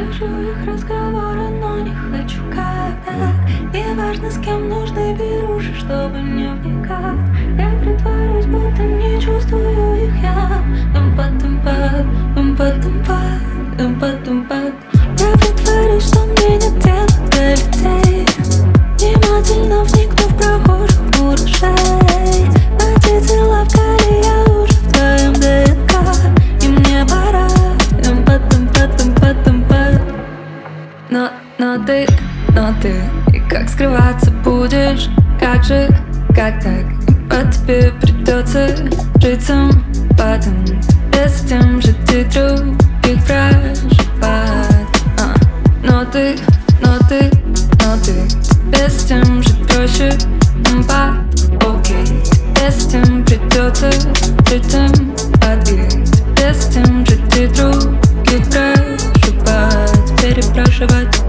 слышу их разговоры, но не хочу как так. Не важно, с кем нужно, беруши, чтобы не вникать. Я притворюсь, будто не чувствую их я. Думпа-думпа, думпа-думпа, думпа-думпа. Я притворюсь, что мне нет дела до людей. Внимательно вникну в прохожих мурашей. Водитель лавкали, я уже в твоем ДНК. И мне пора, думпа-думпа-думпа-думпа. Но ты, и как скрываться будешь? Как же, как так? По тебе придется жить потом. Без тем же ты других проживать. Но ты, без тем же проще. Окей, без тем придется жить подъезд. Без тем же ты других проживать, перепрошивать.